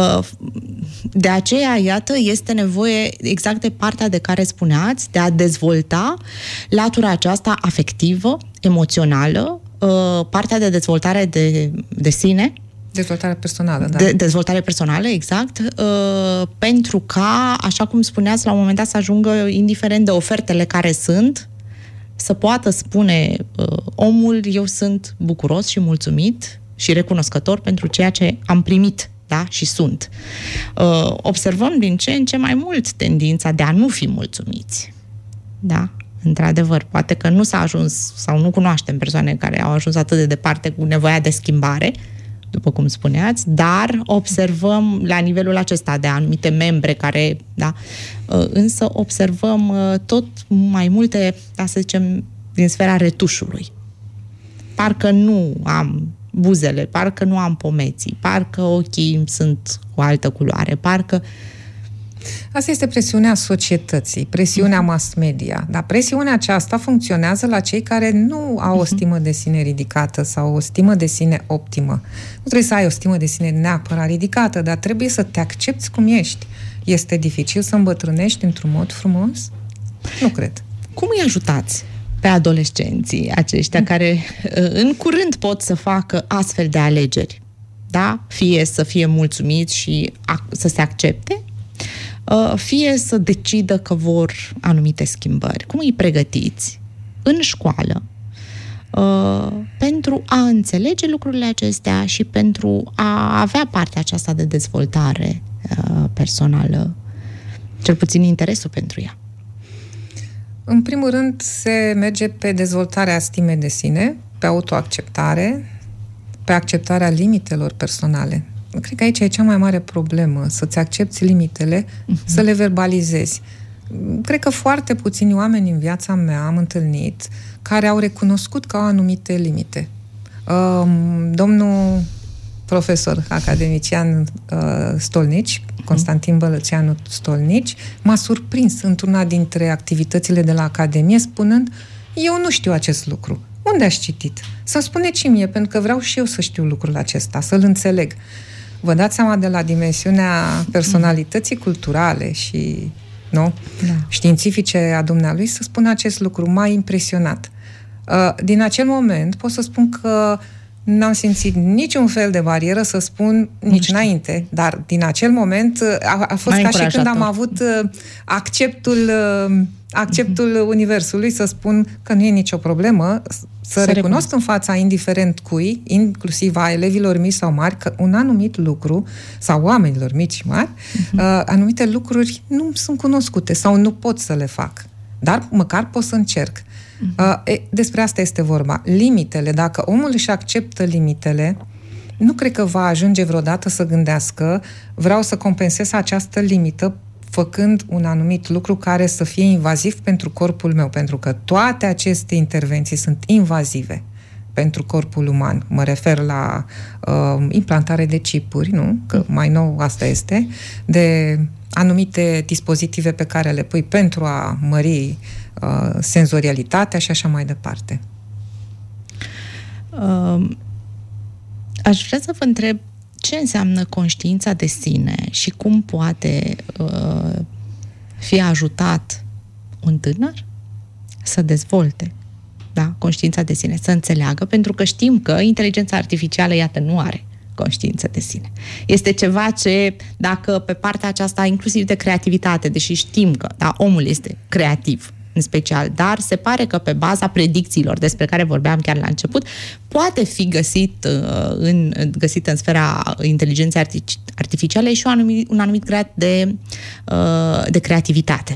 De aceea, iată, este nevoie exact de partea de care spuneați, de a dezvolta latura aceasta afectivă, emoțională, partea de dezvoltare de, de sine. Dezvoltare personală, da. De, dezvoltare personală, exact. Pentru ca, așa cum spuneați, la un moment dat să ajungă, indiferent de ofertele care sunt, să poată spune omul, eu sunt bucuros și mulțumit și recunoscător pentru ceea ce am primit, da? Și sunt. Uh, observăm din ce în ce mai mult tendința de a nu fi mulțumiți. Da? Într-adevăr, poate că nu s-a ajuns sau nu cunoaștem persoane care au ajuns atât de departe cu nevoia de schimbare, după cum spuneați, dar observăm la nivelul acesta de anumite membre care, da? Uh, însă observăm uh, tot mai multe, da, să zicem, din sfera retușului. Parcă nu am buzele, parcă nu am pomeții, parcă ochii sunt o altă culoare, parcă... Asta este presiunea societății, presiunea mass media. Dar presiunea aceasta funcționează la cei care nu au o stimă de sine ridicată sau o stimă de sine optimă. Nu trebuie să ai o stimă de sine neapărat ridicată, dar trebuie să te accepți cum ești. Este dificil să îmbătrânești într-un mod frumos? Nu cred. Cum îi ajutați pe adolescenții aceștia care în curând pot să facă astfel de alegeri. Da? Fie să fie mulțumiți și să se accepte, fie să decidă că vor anumite schimbări. Cum îi pregătiți în școală pentru a înțelege lucrurile acestea și pentru a avea partea aceasta de dezvoltare personală, cel puțin interesul pentru ea? În primul rând, se merge pe dezvoltarea stimei de sine, pe autoacceptare, pe acceptarea limitelor personale. Cred că aici e cea mai mare problemă, să-ți accepți limitele, uh-huh. să le verbalizezi. Cred că foarte puțini oameni în viața mea am întâlnit care au recunoscut că au anumite limite. Domnul profesor academician Stolnici, Constantin Bălățeanu Stolnici, m-a surprins într-una dintre activitățile de la Academie spunând: eu nu știu acest lucru. Unde aș citit? Să-mi spuneți și mie, pentru că vreau și eu să știu lucrul acesta, să-l înțeleg. Vă dați seama de la dimensiunea personalității culturale și nu? Da. științifice a dumnealui să spun acest lucru. M-a impresionat. Din acel moment pot să spun că n-am simțit niciun fel de barieră să spun nici înainte, dar din acel moment a, a fost ca și când am avut acceptul, acceptul uh-huh. universului să spun că nu e nicio problemă, să, să recunosc recunosc în fața, indiferent cui, inclusiv a elevilor mici sau mari, că un anumit lucru, sau oamenilor mici și mari, uh-huh. uh, anumite lucruri nu sunt cunoscute sau nu pot să le fac. Dar măcar pot să încerc. Uh, e, despre asta este vorba. Limitele, dacă omul își acceptă limitele, nu cred că va ajunge vreodată să gândească: vreau să compensez această limită făcând un anumit lucru care să fie invaziv pentru corpul meu, pentru că toate aceste intervenții sunt invazive pentru corpul uman. Mă refer la uh, implantare de chipuri, nu? Că mai nou asta este, de anumite dispozitive pe care le pui pentru a mări uh, senzorialitatea și așa mai departe. Uh, aș vrea să vă întreb ce înseamnă conștiința de sine și cum poate uh, fi ajutat un tânăr să dezvolte, da, conștiința de sine, să înțeleagă, pentru că știm că inteligența artificială, iată, nu are conștiință de sine. Este ceva ce, dacă pe partea aceasta, inclusiv de creativitate, deși știm că, da, omul este creativ, în special, dar se pare că pe baza predicțiilor despre care vorbeam chiar la început, poate fi găsit în, găsit în sfera inteligenței artificiale și un anumit, un anumit grad de, de creativitate.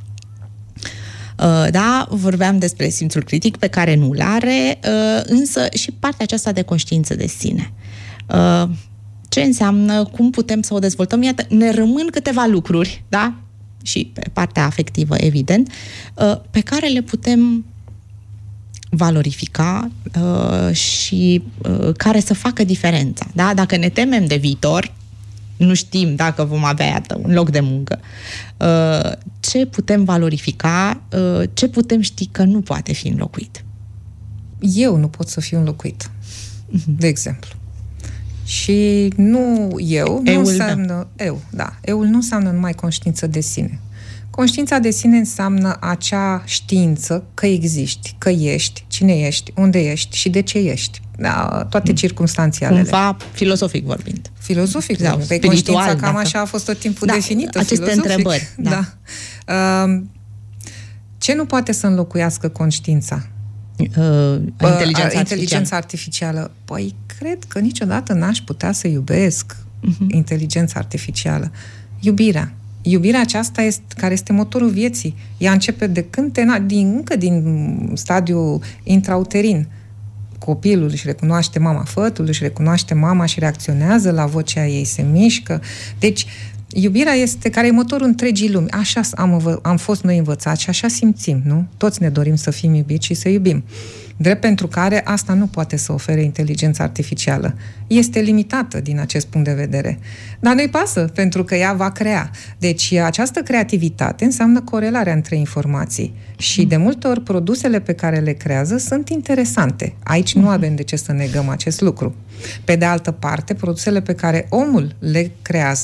Da, vorbeam despre simțul critic pe care nu-l are, însă și partea aceasta de conștiință de sine. Ce înseamnă, cum putem să o dezvoltăm? Iată, ne rămân câteva lucruri, da? Și pe partea afectivă, evident, pe care le putem valorifica și care să facă diferența. Da? Dacă ne temem de viitor, nu știm dacă vom avea, iată, un loc de muncă, ce putem valorifica, ce putem ști că nu poate fi înlocuit? Eu nu pot să fiu înlocuit, de exemplu. Și nu eu, nu Eul, înseamnă da. eu, da. Eul nu înseamnă numai conștiință de sine. Conștiința de sine înseamnă acea știință că existi, că ești, cine ești, unde ești și de ce ești. Da, toate mm. circumstanțialele. Cumva filozofic vorbind. Filozofic da, vorbind. Pe conștiința cam dacă... așa a fost tot timpul da, definită. Aceste filozofic. întrebări. Da. Da. Ce nu poate să înlocuiască conștiința? Uh, inteligența, artificială. inteligența artificială. Păi, cred că niciodată n-aș putea să iubesc uh-huh. inteligența artificială. Iubirea. Iubirea aceasta este, care este motorul vieții. Ea începe de când te na- din, încă din stadiul intrauterin. Copilul își recunoaște mama, fătul își recunoaște mama și reacționează la vocea ei, se mișcă. Deci, iubirea este care e motorul întregii lumi. Așa am, am fost noi învățați și așa simțim, nu? Toți ne dorim să fim iubiți și să iubim. Drept pentru care asta nu poate să ofere inteligența artificială. Este limitată din acest punct de vedere. Dar nu-i pasă, pentru că ea va crea. Deci această creativitate înseamnă corelarea între informații. Și de multe ori produsele pe care le creează sunt interesante. Aici nu avem de ce să negăm acest lucru. Pe de altă parte, produsele pe care omul le creează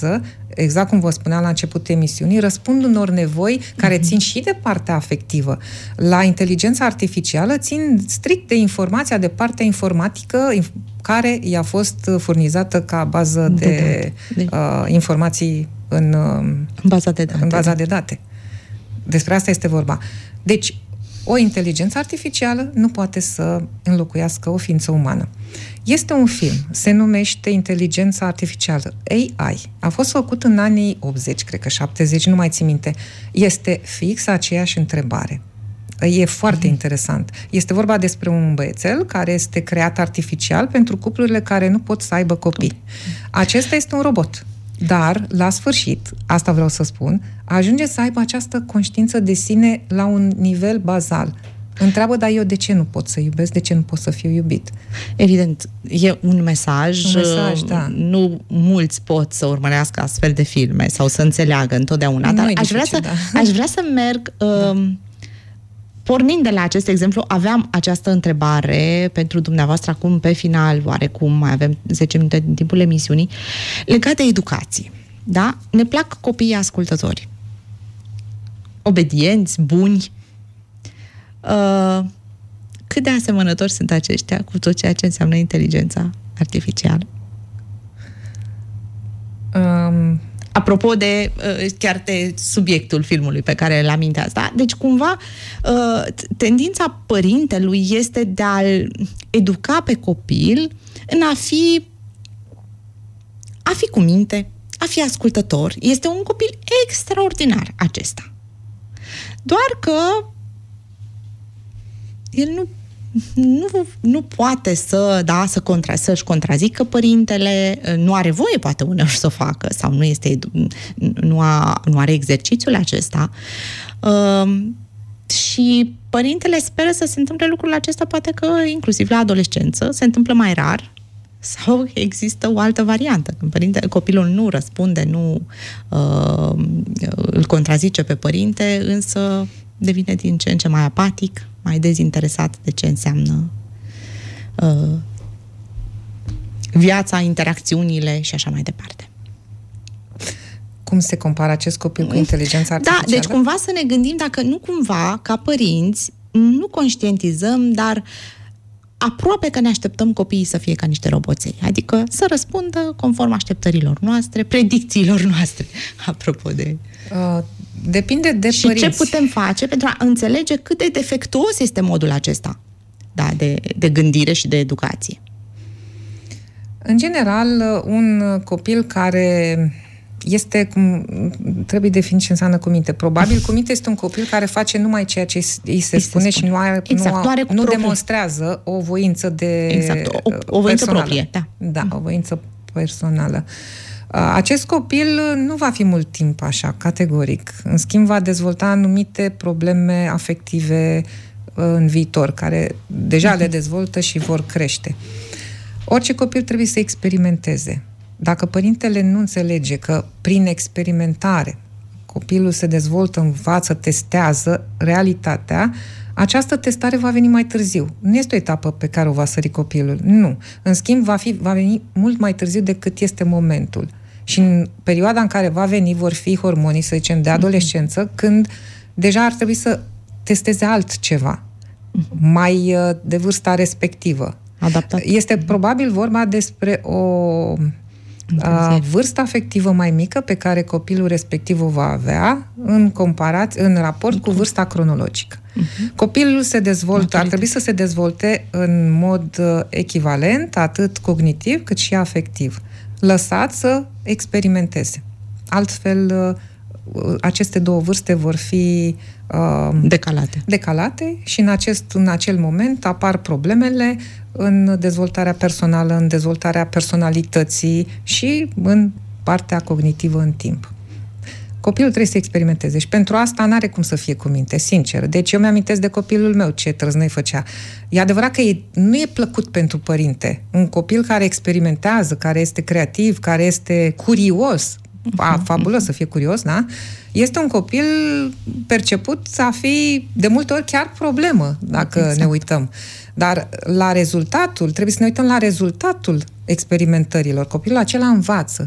exact cum vă spuneam la începutul emisiunii, răspund unor nevoi care țin și de partea afectivă. La inteligența artificială țin strict de informația de partea informatică care i-a fost furnizată ca bază de, de, de. Uh, informații în, uh, baza de date, în baza de date. Despre asta este vorba. Deci, o inteligență artificială nu poate să înlocuiască o ființă umană. Este un film, se numește Inteligența Artificială, A I. A fost făcut în anii optzeci, cred că șaptezeci, nu mai țin minte. Este fix aceeași întrebare. E foarte mm. interesant. Este vorba despre un băiețel care este creat artificial pentru cuplurile care nu pot să aibă copii. Acesta este un robot. Dar, la sfârșit, asta vreau să spun, ajunge să aibă această conștiință de sine la un nivel bazal. Întreabă, dar eu de ce nu pot să iubesc? De ce nu pot să fiu iubit? Evident, e un mesaj. Un mesaj, da. Nu mulți pot să urmărească astfel de filme sau să înțeleagă întotdeauna, dar aș vrea, să, da. aș vrea să merg... Da. Um, Pornind de la acest exemplu, aveam această întrebare pentru dumneavoastră acum pe final, oarecum mai avem zece minute din timpul emisiunii, legat de educație. Da? Ne plac copiii ascultători. Obedienți, buni. Uh, cât de asemănători sunt aceștia cu tot ceea ce înseamnă inteligența artificială? Um... Apropo de chiar de subiectul filmului pe care îl aminteați, da? Deci cumva tendința părintelui este de a-l educa pe copil în a fi a fi cu minte, a fi ascultător. Este un copil extraordinar acesta. Doar că el nu Nu, nu poate să, da, să contra, să-și contrazică părintele, nu are voie poate uneori să o facă sau nu, este, nu, a, nu are exercițiul acesta uh, și părintele speră să se întâmple lucrul acesta, poate că inclusiv la adolescență se întâmplă mai rar sau există o altă variantă. Când părinte, copilul nu răspunde, nu uh, îl contrazice pe părinte, însă devine din ce în ce mai apatic, mai dezinteresat de ce înseamnă uh, viața, interacțiunile și așa mai departe. Cum se compară acest copil cu inteligența artificială? Da, deci cumva să ne gândim dacă nu cumva, ca părinți, nu conștientizăm, dar aproape că ne așteptăm copiii să fie ca niște roboței. Adică să răspundă conform așteptărilor noastre, predicțiilor noastre. Apropo de... Uh, depinde de și părinți. Ce putem face pentru a înțelege cât de defectuos este modul acesta, da, de, de gândire și de educație. În general, un copil care este, cum trebuie definit ce înseamnă cu minte. Probabil cu minte este un copil care face numai ceea ce îi se spune, spune și nu, are, exact, nu, nu, are nu demonstrează o voință de exact, o, o voință personală. proprie. Da. Da, o voință personală. Acest copil nu va fi mult timp așa, categoric. În schimb, va dezvolta anumite probleme afective în viitor, care deja le dezvoltă și vor crește. Orice copil trebuie să experimenteze. Dacă părintele nu înțelege că prin experimentare copilul se dezvoltă, învață, testează realitatea, această testare va veni mai târziu. Nu este o etapă pe care o va sări copilul. Nu. În schimb, va, fi, va veni mult mai târziu decât este momentul. Și în perioada în care va veni, vor fi hormonii, să zicem, de adolescență, când deja ar trebui să testeze altceva, mai de vârsta respectivă. Adaptat. Este probabil vorba despre o a, vârstă afectivă mai mică pe care copilul respectiv o va avea în comparat, în raport cu vârsta cronologică. Uh-huh. Copilul se dezvoltă, ar trebui să se dezvolte în mod echivalent, atât cognitiv cât și afectiv. Lăsat să experimenteze. Altfel, aceste două vârste vor fi uh, decalate. decalate și în, acest, în acel moment apar problemele în dezvoltarea personală, în dezvoltarea personalității și în partea cognitivă în timp. Copilul trebuie să experimenteze și pentru asta n-are cum să fie cu minte, sincer. Deci eu mi-amintesc de copilul meu ce trăznăi făcea. E adevărat că e, nu e plăcut pentru părinte. Un copil care experimentează, care este creativ, care este curios, a, fabulos să fie curios, da? Este un copil perceput a fi de multe ori chiar problemă, dacă exact. ne uităm. Dar la rezultatul, trebuie să ne uităm la rezultatul experimentărilor. Copilul acela învață.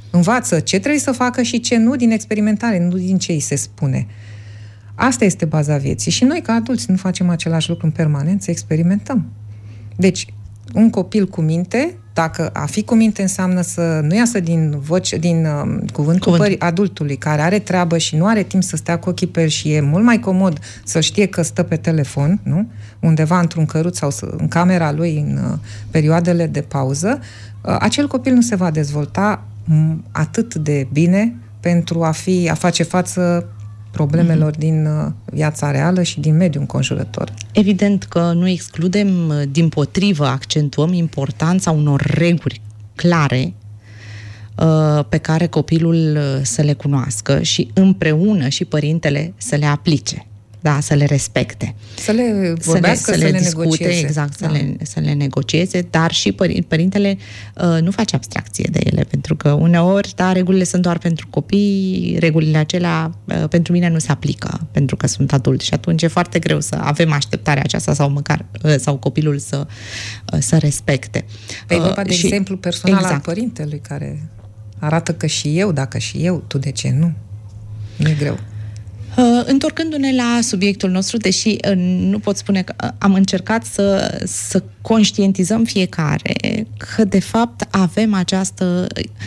Învață ce trebuie să facă și ce nu din experimentare, nu din ce îi se spune. Asta este baza vieții. Și noi, ca adulți, nu facem același lucru în permanență, experimentăm. Deci, un copil cu minte, dacă a fi cu minte înseamnă să nu iasă din, voce, din uh, cuvântul Cuvânt. adultului, care are treabă și nu are timp să stea cu ochii pe el și e mult mai comod să știe că stă pe telefon, nu? Undeva într-un căruț sau să, în camera lui în uh, perioadele de pauză, uh, acel copil nu se va dezvolta m- atât de bine pentru a, fi, a face față problemelor din viața reală și din mediul înconjurător. Evident că nu excludem, dimpotrivă, accentuăm importanța unor reguli clare pe care copilul să le cunoască și împreună și părintele să le aplice. Da, să le respecte. Să le vorbească, să le, să le discute, negocieze. Exact, să, da. le, să le negocieze, dar și păr- părintele uh, nu face abstracție de ele, pentru că uneori, da, regulile sunt doar pentru copii, regulile acelea uh, pentru mine nu se aplică, pentru că sunt adult și atunci e foarte greu să avem așteptarea aceasta sau măcar, uh, sau copilul să, uh, să respecte. Pe uh, vorba de și, exemplu personal exact. al părintelui, care arată că și eu, dacă și eu, tu de ce nu? Nu e greu. Uh, întorcându-ne la subiectul nostru, deși uh, nu pot spune că uh, am încercat să, să conștientizăm fiecare că de fapt avem această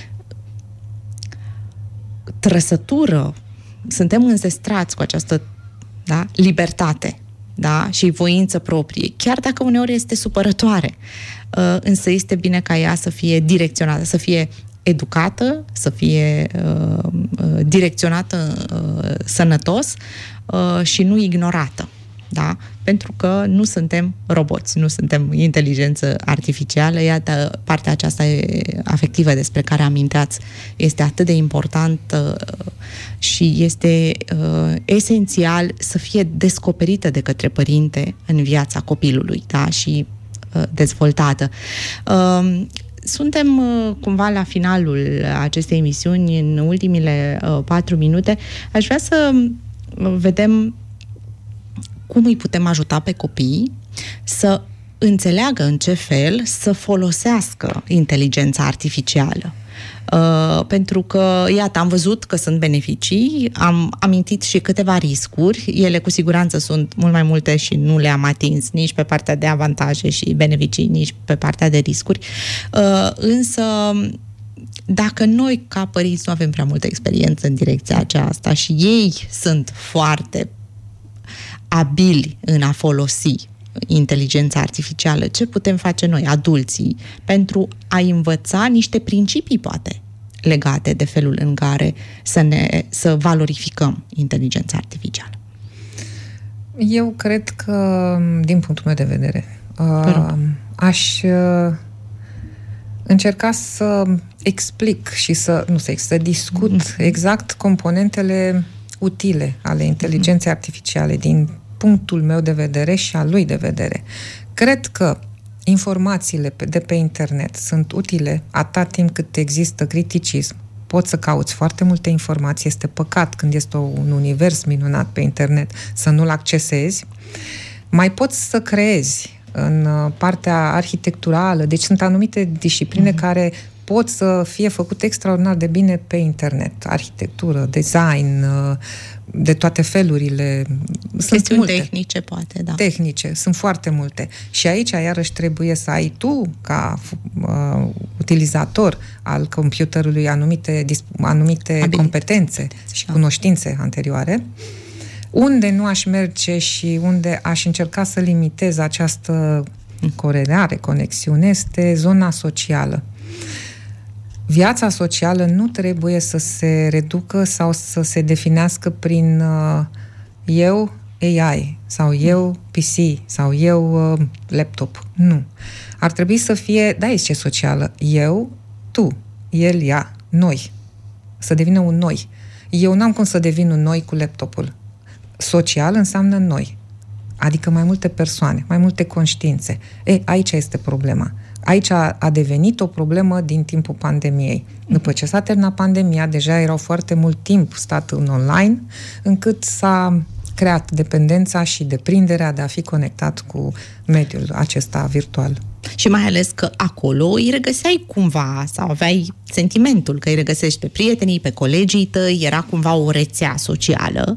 trăsătură, suntem înzestrați cu această, da, libertate, da, și voință proprie, chiar dacă uneori este supărătoare, uh, însă este bine ca ea să fie direcționată, să fie educată, să fie uh, direcționată uh, sănătos uh, și nu ignorată. Da? Pentru că nu suntem roboți, nu suntem inteligență artificială. Iată, partea aceasta afectivă despre care aminteați este atât de importantă și este uh, esențial să fie descoperită de către părinte în viața copilului, da? Și uh, dezvoltată. Uh, Suntem uh, cumva la finalul acestei emisiuni, în ultimile uh, patru minute. Aș vrea să uh, vedem cum îi putem ajuta pe copii să înțeleagă în ce fel să folosească inteligența artificială. Uh, pentru că, iată, am văzut că sunt beneficii, am amintit și câteva riscuri, ele cu siguranță sunt mult mai multe și nu le-am atins nici pe partea de avantaje și beneficii, nici pe partea de riscuri, uh, însă dacă noi ca părinți nu avem prea multă experiență în direcția aceasta și ei sunt foarte abili în a folosi inteligența artificială, ce putem face noi, adulții, pentru a învăța niște principii, poate, legate de felul în care să, ne, să valorificăm inteligența artificială? Eu cred că, din punctul meu de vedere, uh, aș uh, încerca să explic și să, nu să, să discut mm-hmm. exact componentele utile ale inteligenței mm-hmm. artificiale din punctul meu de vedere și al lui de vedere. Cred că informațiile de pe internet sunt utile atât timp cât există criticism. Poți să cauți foarte multe informații. Este păcat când este un univers minunat pe internet să nu-l accesezi. Mai poți să creezi în partea arhitecturală. Deci sunt anumite discipline mm-hmm. care pot să fie făcute extraordinar de bine pe internet. Arhitectură, design, de toate felurile. Sunt chestiuni multe. tehnice, poate, da. Tehnice, sunt foarte multe. Și aici, iarăși, trebuie să ai tu, ca uh, utilizator al computerului, anumite, anumite competențe și da. cunoștințe anterioare. Unde nu aș merge și unde aș încerca să limitez această corelare, conexiune, este zona socială. Viața socială nu trebuie să se reducă sau să se definească prin uh, eu A I sau eu P C sau eu uh, laptop. Nu. Ar trebui să fie, da, ce socială? Eu, tu, el, ea, noi. Să devină un noi. Eu n-am cum să devin un noi cu laptopul. Social înseamnă noi. Adică mai multe persoane, mai multe conștiințe. E, aici este problema. Aici a, a devenit o problemă din timpul pandemiei. După ce s-a terminat pandemia, deja erau foarte mult timp stat în online, încât s-a creat dependența și deprinderea de a fi conectat cu mediul acesta virtual. Și mai ales că acolo îi regăseai cumva, sau aveai sentimentul că îi regăsești pe prietenii, pe colegii tăi, era cumva o rețea socială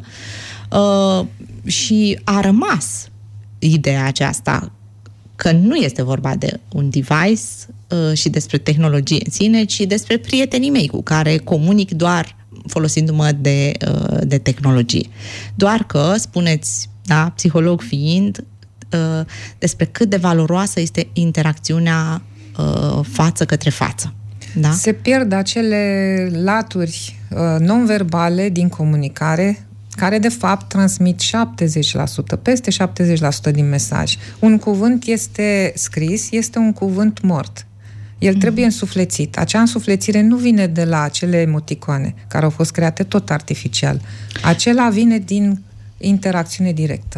uh, și a rămas ideea aceasta că nu este vorba de un device uh, și despre tehnologie în sine, ci despre prietenii mei cu care comunic doar folosindu-mă de, uh, de tehnologie. Doar că, spuneți, da, psiholog fiind, uh, despre cât de valoroasă este interacțiunea uh, față către față. Da? Se pierd acele laturi uh, non-verbale din comunicare care de fapt transmit șaptezeci la sută, peste șaptezeci la sută din mesaj. Un cuvânt este scris, este un cuvânt mort. El mm-hmm. trebuie însuflețit. Acea însuflețire nu vine de la acele emoticoane care au fost create tot artificial. Acela vine din interacțiune directă.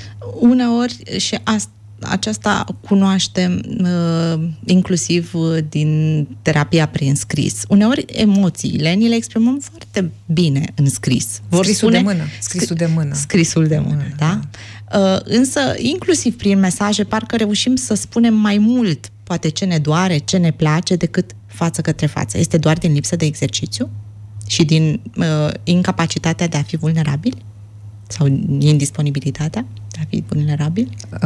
Uneori și asta aceasta cunoaștem uh, inclusiv uh, din terapia prin scris. Uneori emoțiile ni le exprimăm foarte bine în scris. Vor scrisul spune, de mână. Scrisul de mână. Scrisul de mână, mână da? da. Uh, însă, inclusiv prin mesaje, parcă reușim să spunem mai mult, poate ce ne doare, ce ne place, decât față către față. Este doar din lipsă de exercițiu și din uh, incapacitatea de a fi vulnerabil? Sau indisponibilitatea de a fi vulnerabil? Uh...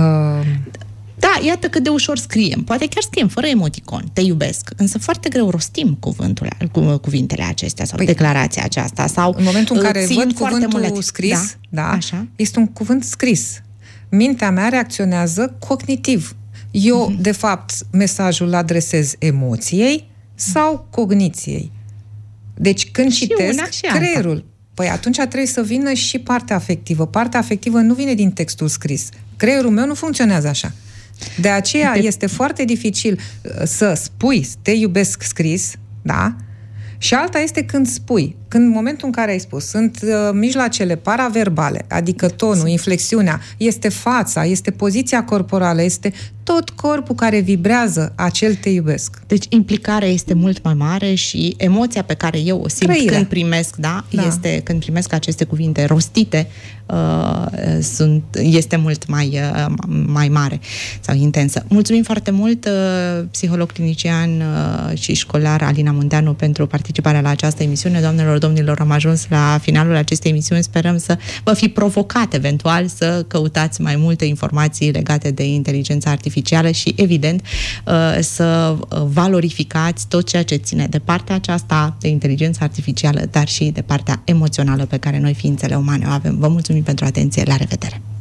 Da, iată cât de ușor scriem. Poate chiar scriem fără emoticon, te iubesc, însă foarte greu rostim cuvântul, cu, cuvintele acestea sau păi, declarația aceasta. Sau în momentul în care văd cuvântul mulet. scris, da, da, așa. Este un cuvânt scris. Mintea mea reacționează cognitiv. Eu, mm-hmm. de fapt, mesajul îl adresez emoției sau cogniției. Deci când și citesc, una, și creierul alta. Păi atunci trebuie să vină și partea afectivă. Partea afectivă nu vine din textul scris. Creierul meu nu funcționează așa. De aceea de... este foarte dificil să spui te iubesc scris, da? Și alta este când spui. Când în momentul în care ai spus, sunt uh, mijloacele paraverbale, adică tonul, inflexiunea, este fața, este poziția corporală, este tot corpul care vibrează acel te iubesc. Deci implicarea este mult mai mare și emoția pe care eu o simt Trăirea. când primesc, da, da, este când primesc aceste cuvinte rostite, uh, sunt, este mult mai, uh, mai mare sau intensă. Mulțumim foarte mult, uh, psiholog clinician uh, și școlar Alina Munteanu, pentru participarea la această emisiune. Doamnelor, domnilor, am ajuns la finalul acestei emisiuni. Sperăm să vă fi provocat eventual să căutați mai multe informații legate de inteligența artificială și, evident, să valorificați tot ceea ce ține de partea aceasta de inteligență artificială, dar și de partea emoțională pe care noi, ființele umane, o avem. Vă mulțumim pentru atenție. La revedere!